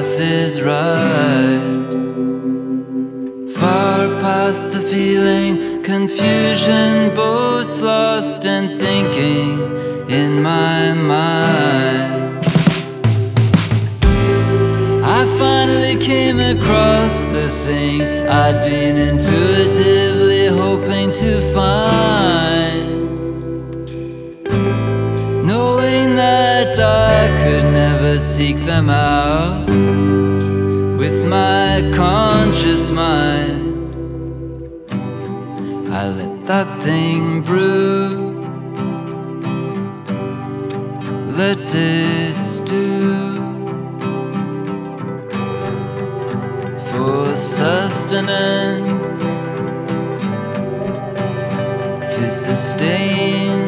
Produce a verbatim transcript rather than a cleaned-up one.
path is right. Far past the feeling, confusion, boats lost and sinking in my mind. I finally came across the things I'd been intuitively hoping to find, knowing that I could never seek them out with my conscious mind. I let that thing brew, let it stew, for sustenance, to sustain